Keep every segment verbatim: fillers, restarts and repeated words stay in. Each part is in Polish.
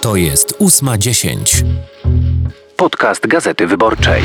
To jest ósma dziesięć. Podcast Gazety Wyborczej.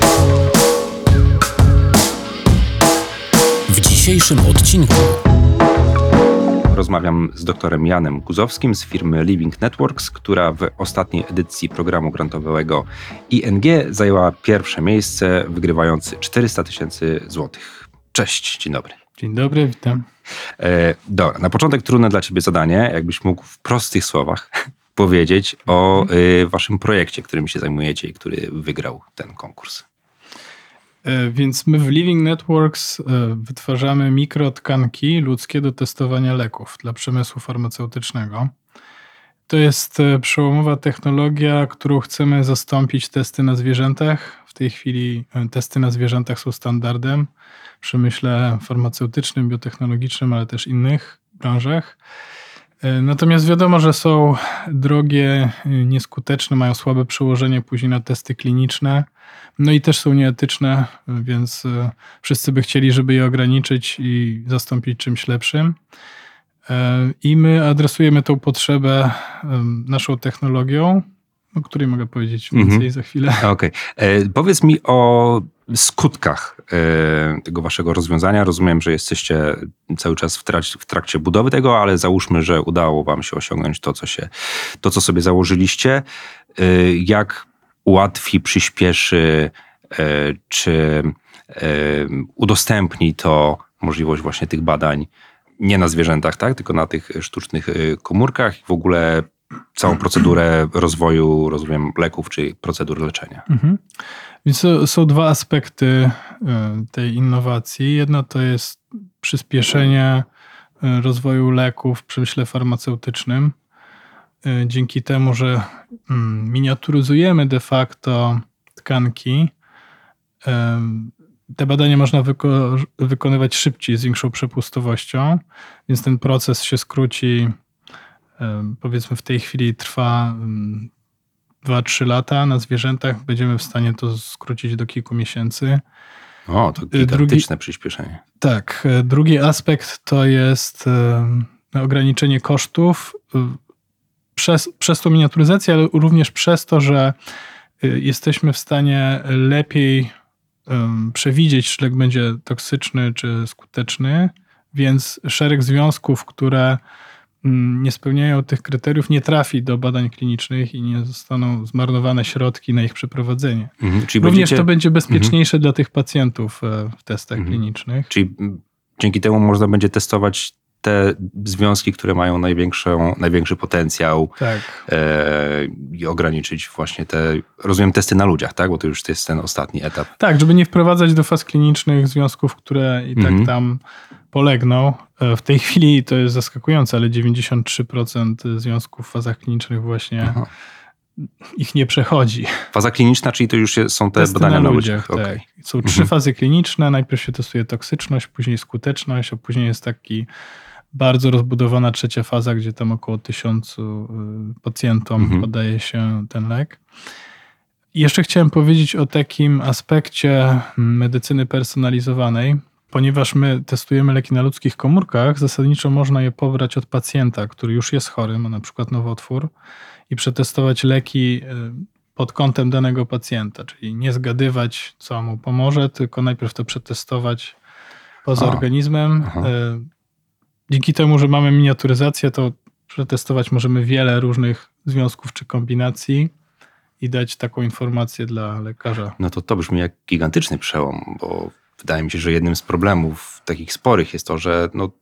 W dzisiejszym odcinku rozmawiam z doktorem Janem Guzowskim z firmy Living Networks, która w ostatniej edycji programu grantowego I N G zajęła pierwsze miejsce, wygrywając czterysta tysięcy złotych. Cześć, dzień dobry. Dzień dobry, witam. E, dobra, na początek trudne dla ciebie zadanie, jakbyś mógł w prostych słowach powiedzieć o y, waszym projekcie, którym się zajmujecie i który wygrał ten konkurs. E, więc my w Living Networks e, wytwarzamy mikrotkanki ludzkie do testowania leków dla przemysłu farmaceutycznego. To jest e, przełomowa technologia, którą chcemy zastąpić testy na zwierzętach. W tej chwili e, testy na zwierzętach są standardem w przemyśle farmaceutycznym, biotechnologicznym, ale też innych branżach. Natomiast wiadomo, że są drogie, nieskuteczne, mają słabe przełożenie później na testy kliniczne, no i też są nieetyczne, więc wszyscy by chcieli, żeby je ograniczyć i zastąpić czymś lepszym. I my adresujemy tą potrzebę naszą technologią, o której mogę powiedzieć więcej mhm. za chwilę. Okej. Okay. Powiedz mi o skutkach e, tego waszego rozwiązania. Rozumiem, że jesteście cały czas w trakcie, w trakcie budowy tego, ale załóżmy, że udało wam się osiągnąć to, co, się, to, co sobie założyliście. E, jak ułatwi, przyspieszy, e, czy e, udostępni to możliwość właśnie tych badań nie na zwierzętach, tak, tylko na tych sztucznych komórkach i w ogóle całą procedurę rozwoju, rozumiem, leków czy procedur leczenia. Mhm. Więc są dwa aspekty tej innowacji. Jedno to jest przyspieszenie rozwoju leków w przemyśle farmaceutycznym. Dzięki temu, że miniaturyzujemy de facto tkanki, te badania można wyko- wykonywać szybciej, z większą przepustowością, więc ten proces się skróci. Powiedzmy w tej chwili trwa dwa trzy lata na zwierzętach. Będziemy w stanie to skrócić do kilku miesięcy. O, to gigantyczne Drugi, przyspieszenie. Tak. Drugi aspekt to jest ograniczenie kosztów przez, przez tą miniaturyzację, ale również przez to, że jesteśmy w stanie lepiej przewidzieć, czy lek będzie toksyczny czy skuteczny, więc szereg związków, które nie spełniają tych kryteriów, nie trafi do badań klinicznych i nie zostaną zmarnowane środki na ich przeprowadzenie. Mhm, czyli Również będziecie... to będzie bezpieczniejsze mhm. dla tych pacjentów w testach mhm. klinicznych. Czyli dzięki temu można będzie testować te związki, które mają największą, największy potencjał tak. e, i ograniczyć właśnie te, rozumiem, testy na ludziach, tak? Bo to już jest ten ostatni etap. Tak, żeby nie wprowadzać do faz klinicznych związków, które i tak mhm. tam polegną. W tej chwili to jest zaskakujące, ale dziewięćdziesiąt trzy procent związków w fazach klinicznych właśnie Aha. ich nie przechodzi. Faza kliniczna, czyli to już są te Testy badania na na ludziach. ludziach. Tak. Okay. Są trzy mhm. fazy kliniczne. Najpierw się testuje toksyczność, później skuteczność, a później jest taki bardzo rozbudowana trzecia faza, gdzie tam około tysiącu pacjentom mhm. podaje się ten lek. I jeszcze chciałem powiedzieć o takim aspekcie medycyny personalizowanej. Ponieważ my testujemy leki na ludzkich komórkach, zasadniczo można je pobrać od pacjenta, który już jest chory, ma na przykład nowotwór i przetestować leki pod kątem danego pacjenta, czyli nie zgadywać, co mu pomoże, tylko najpierw to przetestować poza o. organizmem. Aha. Dzięki temu, że mamy miniaturyzację, to przetestować możemy wiele różnych związków czy kombinacji i dać taką informację dla lekarza. No to to brzmi jak gigantyczny przełom, bo wydaje mi się, że jednym z problemów takich sporych jest to, że no,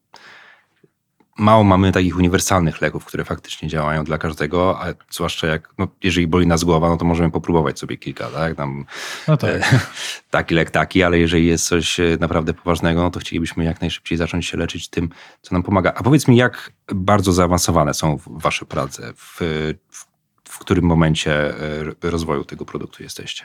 mało mamy takich uniwersalnych leków, które faktycznie działają dla każdego, a zwłaszcza jak, no, jeżeli boli nas głowa, no to możemy popróbować sobie kilka, tak? Tam, no tak. E, taki lek, taki, ale jeżeli jest coś naprawdę poważnego, no to chcielibyśmy jak najszybciej zacząć się leczyć tym, co nam pomaga. A powiedz mi, jak bardzo zaawansowane są wasze prace? W, w, w którym momencie rozwoju tego produktu jesteście?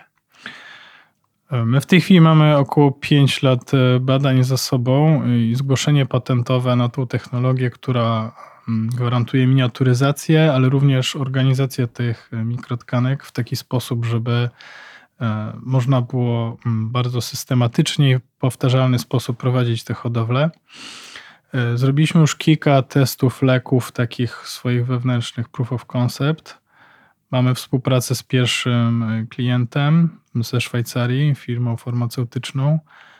My w tej chwili mamy około pięć lat badań za sobą i zgłoszenie patentowe na tą technologię, która gwarantuje miniaturyzację, ale również organizację tych mikrotkanek w taki sposób, żeby można było bardzo systematycznie i w powtarzalny sposób prowadzić te hodowle. Zrobiliśmy już kilka testów leków, takich swoich wewnętrznych proof of concept. Mamy współpracę z pierwszym klientem ze Szwajcarii, firmą farmaceutyczną,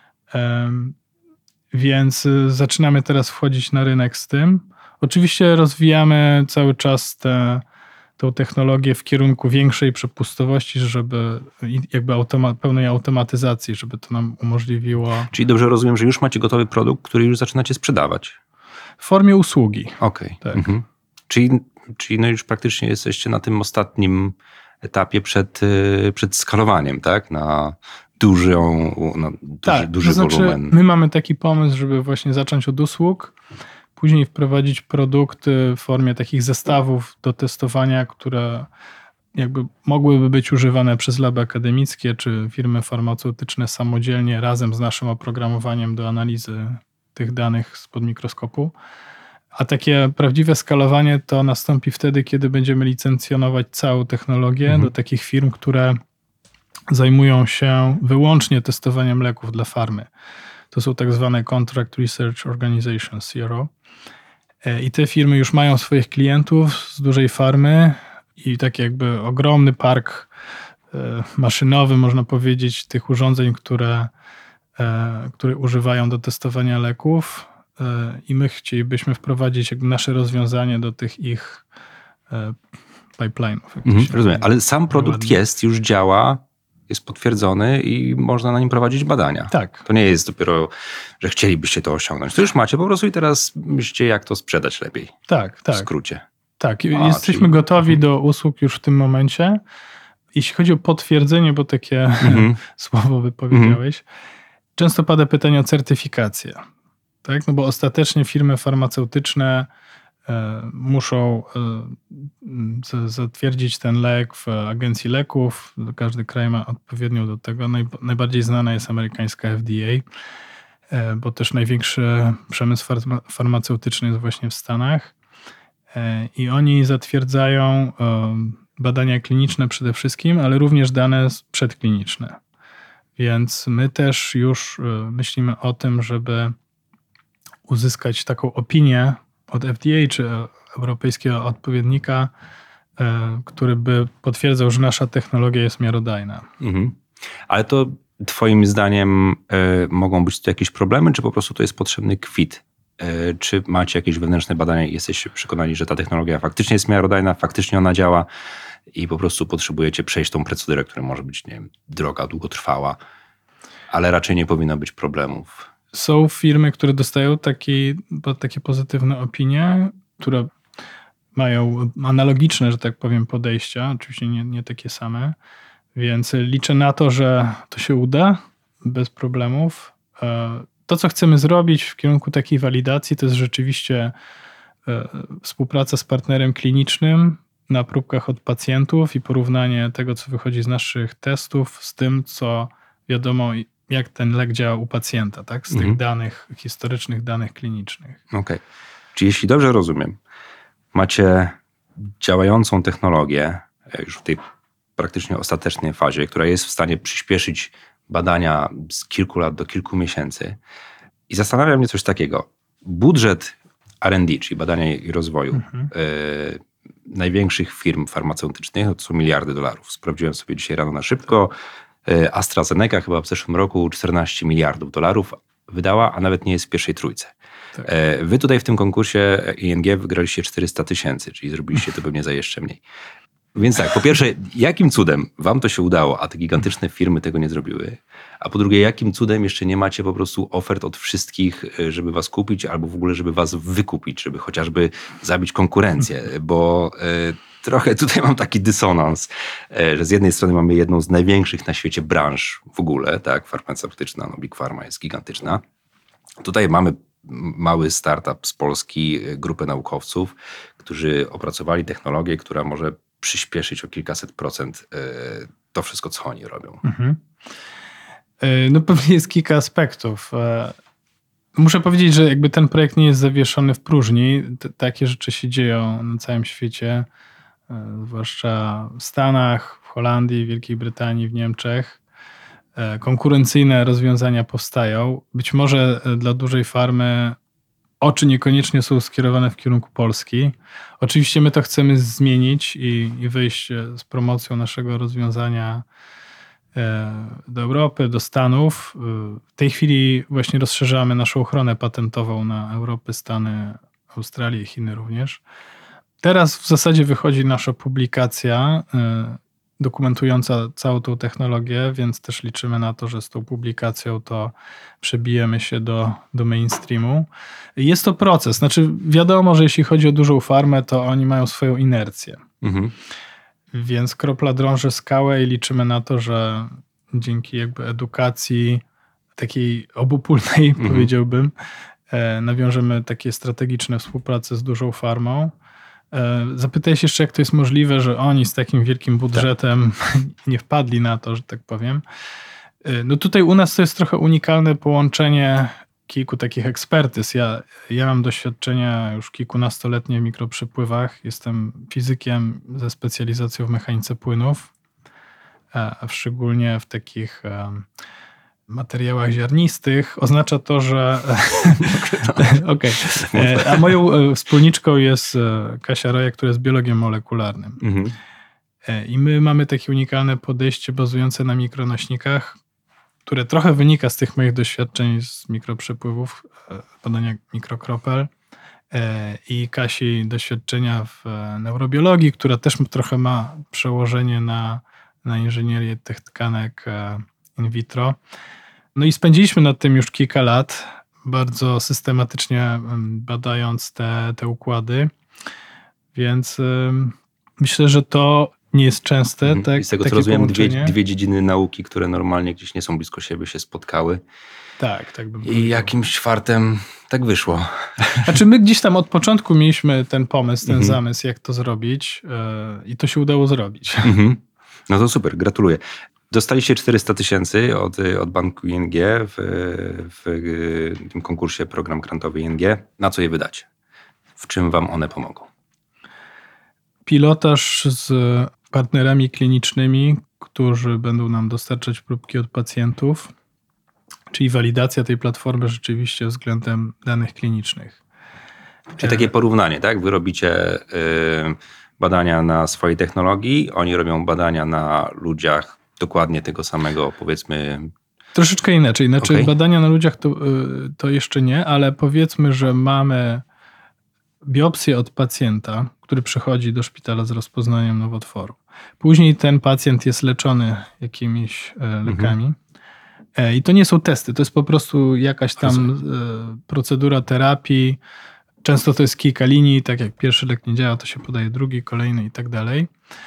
więc zaczynamy teraz wchodzić na rynek z tym. Oczywiście rozwijamy cały czas tę tą technologię w kierunku większej przepustowości, żeby jakby automa- pełnej automatyzacji, żeby to nam umożliwiło. Czyli dobrze rozumiem, że już macie gotowy produkt, który już zaczynacie sprzedawać. W formie usługi. Okej. Tak. Mhm. Czyli, czyli no już praktycznie jesteście na tym ostatnim etapie przed, przed skalowaniem, tak? Na dużą, na duży, tak, duży to znaczy, wolumen. My mamy taki pomysł, żeby właśnie zacząć od usług, później wprowadzić produkty w formie takich zestawów do testowania, które jakby mogłyby być używane przez laby akademickie czy firmy farmaceutyczne samodzielnie razem z naszym oprogramowaniem do analizy tych danych spod mikroskopu. A takie prawdziwe skalowanie to nastąpi wtedy, kiedy będziemy licencjonować całą technologię mhm. do takich firm, które zajmują się wyłącznie testowaniem leków dla farmy. To są tak zwane Contract Research Organizations, C R O. I te firmy już mają swoich klientów z dużej farmy i taki jakby ogromny park maszynowy, można powiedzieć, tych urządzeń, które, które używają do testowania leków. I my chcielibyśmy wprowadzić jakby nasze rozwiązanie do tych ich pipeline'ów. Mhm, rozumiem, ale sam produkt ładnie jest, już działa, jest potwierdzony i można na nim prowadzić badania. Tak. To nie jest dopiero, że chcielibyście to osiągnąć. To już macie po prostu i teraz myślicie, jak to sprzedać lepiej. Tak, tak. W skrócie. Tak, A, jesteśmy czyli... gotowi do usług już w tym momencie. Jeśli chodzi o potwierdzenie, bo takie mhm. słowo wypowiedziałeś, mhm. często pada pytanie o certyfikację. Tak? No bo ostatecznie firmy farmaceutyczne e, muszą e, zatwierdzić ten lek w agencji leków. Każdy kraj ma odpowiednią do tego. Naj, najbardziej znana jest amerykańska F D A, e, bo też największy przemysł farma, farmaceutyczny jest właśnie w Stanach. E, I oni zatwierdzają e, badania kliniczne przede wszystkim, ale również dane przedkliniczne. Więc my też już e, myślimy o tym, żeby uzyskać taką opinię od F D A czy europejskiego odpowiednika, który by potwierdzał, że nasza technologia jest miarodajna. Mhm. Ale to twoim zdaniem y, mogą być tu jakieś problemy, czy po prostu to jest potrzebny kwit? Y, czy macie jakieś wewnętrzne badania i jesteście przekonani, że ta technologia faktycznie jest miarodajna, faktycznie ona działa i po prostu potrzebujecie przejść tą procedurę, która może być, nie wiem, droga, długotrwała, ale raczej nie powinno być problemów. Są firmy, które dostają taki, takie pozytywne opinie, które mają analogiczne, że tak powiem, podejścia, oczywiście nie, nie takie same, więc liczę na to, że to się uda bez problemów. To, co chcemy zrobić w kierunku takiej walidacji, to jest rzeczywiście współpraca z partnerem klinicznym na próbkach od pacjentów i porównanie tego, co wychodzi z naszych testów z tym, co wiadomo, jak ten lek działa u pacjenta, tak? Z mhm. tych danych, historycznych danych klinicznych. Okej. Okay. Czyli jeśli dobrze rozumiem, macie działającą technologię już w tej praktycznie ostatecznej fazie, która jest w stanie przyspieszyć badania z kilku lat do kilku miesięcy. I zastanawia mnie coś takiego. Budżet R and D, czyli badania i rozwoju mhm. y, największych firm farmaceutycznych, to są miliardy dolarów. Sprawdziłem sobie dzisiaj rano na szybko. AstraZeneca chyba w zeszłym roku czternaście miliardów dolarów wydała, a nawet nie jest w pierwszej trójce. Tak. Wy tutaj w tym konkursie I N G wygraliście czterysta tysięcy, czyli zrobiliście to pewnie za jeszcze mniej. Więc tak, po pierwsze, jakim cudem wam to się udało, a te gigantyczne firmy tego nie zrobiły? A po drugie, jakim cudem jeszcze nie macie po prostu ofert od wszystkich, żeby was kupić, albo w ogóle, żeby was wykupić, żeby chociażby zabić konkurencję? Bo y, trochę tutaj mam taki dysonans, y, że z jednej strony mamy jedną z największych na świecie branż w ogóle, tak, farmaceutyczna, no Big Pharma jest gigantyczna. Tutaj mamy mały startup z Polski, grupę naukowców, którzy opracowali technologię, która może przyspieszyć o kilkaset procent to wszystko, co oni robią. Mhm. No pewnie jest kilka aspektów. Muszę powiedzieć, że jakby ten projekt nie jest zawieszony w próżni. T- takie rzeczy się dzieją na całym świecie, zwłaszcza w Stanach, w Holandii, w Wielkiej Brytanii, w Niemczech. Konkurencyjne rozwiązania powstają. Być może dla dużej farmy oczy niekoniecznie są skierowane w kierunku Polski. Oczywiście my to chcemy zmienić i, i wyjść z promocją naszego rozwiązania do Europy, do Stanów. W tej chwili właśnie rozszerzamy naszą ochronę patentową na Europę, Stany, Australię i Chiny również. Teraz w zasadzie wychodzi nasza publikacja dokumentująca całą tą technologię, więc też liczymy na to, że z tą publikacją to przebijemy się do, do mainstreamu. Jest to proces. Znaczy wiadomo, że jeśli chodzi o dużą farmę, to oni mają swoją inercję. Mhm. Więc kropla drąży skałę i liczymy na to, że dzięki jakby edukacji takiej obopólnej, mhm. powiedziałbym, nawiążemy takie strategiczne współprace z dużą farmą. Zapytałeś jeszcze, jak to jest możliwe, że oni z takim wielkim budżetem tak. nie wpadli na to, że tak powiem. No tutaj u nas to jest trochę unikalne połączenie kilku takich ekspertyz. Ja, ja mam doświadczenia już kilkunastoletnie w mikroprzepływach. Jestem fizykiem ze specjalizacją w mechanice płynów, a szczególnie w takich materiałach ziarnistych. Oznacza to, że... okay. A moją wspólniczką jest Kasia Rojek, która jest biologiem molekularnym. Mhm. I my mamy takie unikalne podejście bazujące na mikronośnikach, które trochę wynika z tych moich doświadczeń z mikroprzepływów, badania mikrokropel i Kasi doświadczenia w neurobiologii, która też trochę ma przełożenie na, na inżynierię tych tkanek in vitro. No i spędziliśmy nad tym już kilka lat, bardzo systematycznie badając te, te układy, więc myślę, że to nie jest częste. Mhm. Tak, I z tego co rozumiem, dwie, dwie dziedziny nauki, które normalnie gdzieś nie są blisko siebie, się spotkały. Tak, tak bym I powiedział. jakimś fartem tak wyszło. Znaczy my gdzieś tam od początku mieliśmy ten pomysł, ten mhm. zamysł, jak to zrobić yy, i to się udało zrobić. Mhm. No to super, gratuluję. Dostaliście czterysta tysięcy od, od banku I N G w, w tym konkursie program grantowy I N G. Na co je wydacie? W czym wam one pomogą? Pilotaż z partnerami klinicznymi, którzy będą nam dostarczać próbki od pacjentów, czyli walidacja tej platformy rzeczywiście względem danych klinicznych. Czyli takie porównanie, tak? Wy robicie y, badania na swojej technologii, oni robią badania na ludziach dokładnie tego samego, powiedzmy... Troszeczkę inaczej. Znaczy okay. badania na ludziach to, to jeszcze nie, ale powiedzmy, że mamy biopsję od pacjenta, który przychodzi do szpitala z rozpoznaniem nowotworu. Później ten pacjent jest leczony jakimiś lekami. Mhm. I to nie są testy, to jest po prostu jakaś tam Rozumiem. procedura terapii. Często to jest kilka linii, tak jak pierwszy lek nie działa, to się podaje drugi, kolejny i tak dalej.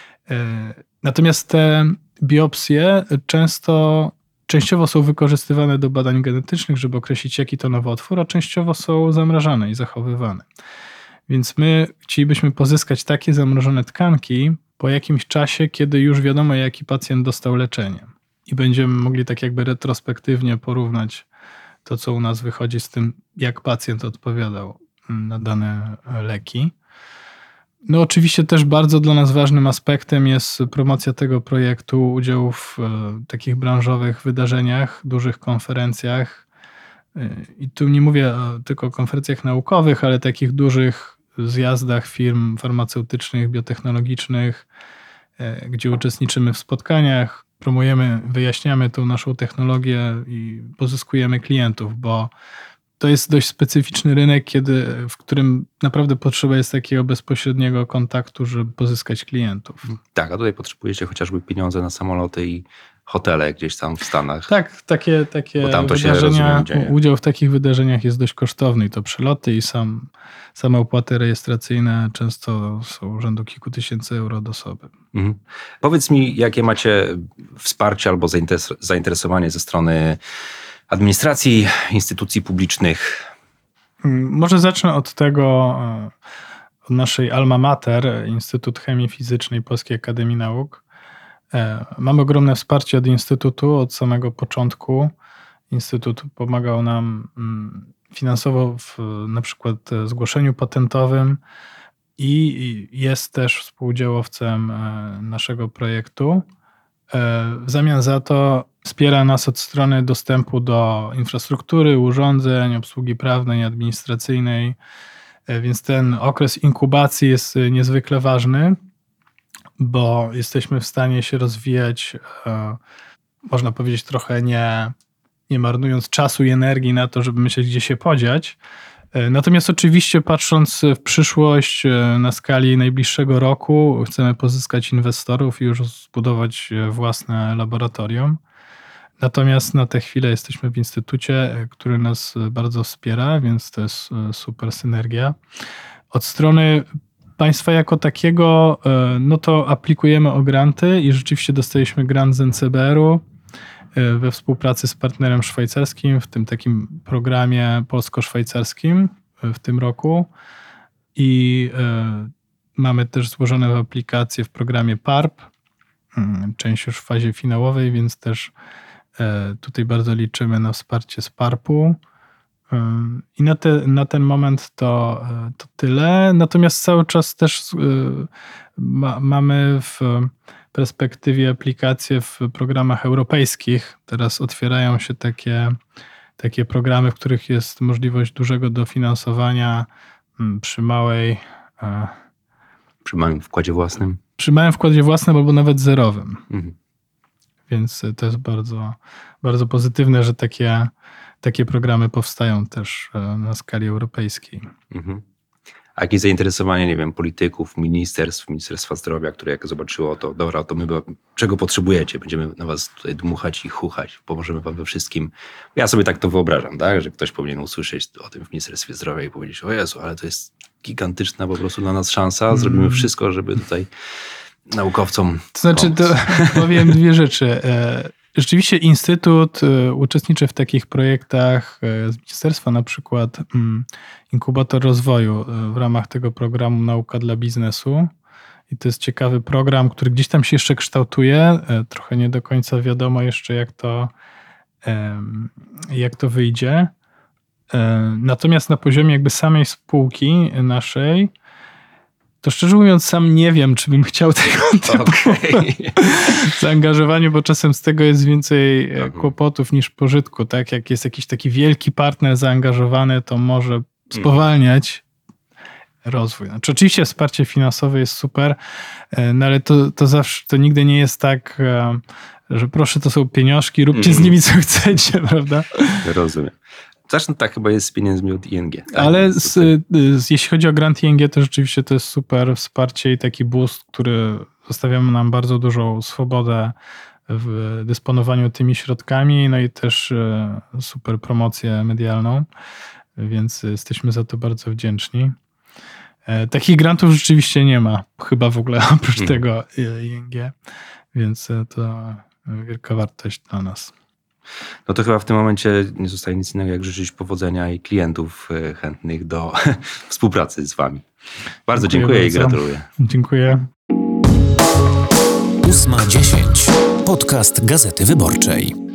Natomiast te biopsje często, częściowo są wykorzystywane do badań genetycznych, żeby określić, jaki to nowotwór, a częściowo są zamrażane i zachowywane. Więc my chcielibyśmy pozyskać takie zamrożone tkanki po jakimś czasie, kiedy już wiadomo, jaki pacjent dostał leczenie. I będziemy mogli tak jakby retrospektywnie porównać to, co u nas wychodzi z tym, jak pacjent odpowiadał na dane leki. No oczywiście też bardzo dla nas ważnym aspektem jest promocja tego projektu, udział w e, takich branżowych wydarzeniach, dużych konferencjach. E, I tu nie mówię o, tylko o konferencjach naukowych, ale takich dużych zjazdach firm farmaceutycznych, biotechnologicznych, e, gdzie uczestniczymy w spotkaniach, promujemy, wyjaśniamy tą naszą technologię i pozyskujemy klientów, bo to jest dość specyficzny rynek, kiedy, w którym naprawdę potrzeba jest takiego bezpośredniego kontaktu, żeby pozyskać klientów. Tak, a tutaj potrzebujecie chociażby pieniądze na samoloty i hotele gdzieś tam w Stanach. Tak, takie, takie Bo tam to wydarzenia, się rozumiem, udział w takich wydarzeniach jest dość kosztowny i to przeloty i sam, same opłaty rejestracyjne często są rzędu kilku tysięcy euro do osoby. Mhm. Powiedz mi, jakie macie wsparcie albo zainteresowanie ze strony administracji, instytucji publicznych? Może zacznę od tego, od naszej alma mater, Instytut Chemii Fizycznej Polskiej Akademii Nauk. Mamy ogromne wsparcie od Instytutu od samego początku. Instytut pomagał nam finansowo w na przykład zgłoszeniu patentowym i jest też współudziałowcem naszego projektu. w zamian za to wspiera nas od strony dostępu do infrastruktury, urządzeń, obsługi prawnej, administracyjnej, więc ten okres inkubacji jest niezwykle ważny, bo jesteśmy w stanie się rozwijać, można powiedzieć trochę nie, nie marnując czasu i energii na to, żeby myśleć, gdzie się podziać. Natomiast oczywiście patrząc w przyszłość na skali najbliższego roku chcemy pozyskać inwestorów i już zbudować własne laboratorium. Natomiast na tę chwilę jesteśmy w instytucie, który nas bardzo wspiera, więc to jest super synergia. Od strony państwa jako takiego, no to aplikujemy o granty i rzeczywiście dostaliśmy grant z N C B R-u we współpracy z partnerem szwajcarskim w tym takim programie polsko-szwajcarskim w tym roku i mamy też złożone w aplikacje w programie P A R P, część już w fazie finałowej, więc też tutaj bardzo liczymy na wsparcie z P A R P-u. I na, te, na ten moment to, to tyle. Natomiast cały czas też ma, mamy w perspektywie aplikacje w programach europejskich. Teraz otwierają się takie, takie programy, w których jest możliwość dużego dofinansowania przy małej... Przy małym wkładzie własnym? Przy małym wkładzie własnym albo nawet zerowym. Mhm. Więc to jest bardzo, bardzo pozytywne, że takie, takie programy powstają też na skali europejskiej. Mhm. A jakieś zainteresowanie, nie wiem, polityków, ministerstw, Ministerstwa Zdrowia, które jak zobaczyło, to dobra, to my, czego potrzebujecie? Będziemy na was tutaj dmuchać i chuchać, pomożemy wam we wszystkim. Ja sobie tak to wyobrażam, tak, że ktoś powinien usłyszeć o tym w Ministerstwie Zdrowia i powiedzieć, o Jezu, ale to jest gigantyczna po prostu dla nas szansa, zrobimy mm. wszystko, żeby tutaj naukowcom To znaczy, pomóc. To powiem dwie rzeczy. Rzeczywiście Instytut uczestniczy w takich projektach z ministerstwa, na przykład Inkubator Rozwoju w ramach tego programu Nauka dla Biznesu. I to jest ciekawy program, który gdzieś tam się jeszcze kształtuje. Trochę nie do końca wiadomo jeszcze, jak to, jak to wyjdzie. Natomiast na poziomie jakby samej spółki naszej, to szczerze mówiąc sam nie wiem, czy bym chciał tego typu okay. zaangażowania, bo czasem z tego jest więcej uh-huh. kłopotów niż pożytku. Tak? Jak jest jakiś taki wielki partner zaangażowany, to może spowalniać uh-huh. rozwój. Znaczy, oczywiście wsparcie finansowe jest super, no ale to, to zawsze, to nigdy nie jest tak, że proszę, to są pieniążki, róbcie uh-huh. z nimi co chcecie, prawda? Rozumiem. Zresztą tak chyba jest z pieniędzmi od I N G. Tak? Ale z, z, jeśli chodzi o grant I N G, to rzeczywiście to jest super wsparcie i taki boost, który zostawia nam bardzo dużą swobodę w dysponowaniu tymi środkami, no i też super promocję medialną, więc jesteśmy za to bardzo wdzięczni. Takich grantów rzeczywiście nie ma, chyba w ogóle oprócz hmm. tego I N G, więc to wielka wartość dla nas. No to chyba w tym momencie nie zostaje nic innego, jak życzyć powodzenia i klientów chętnych do współpracy z wami. Bardzo dziękuję, dziękuję bardzo. i gratuluję. Dziękuję. ósma dziesięć. Podcast Gazety Wyborczej.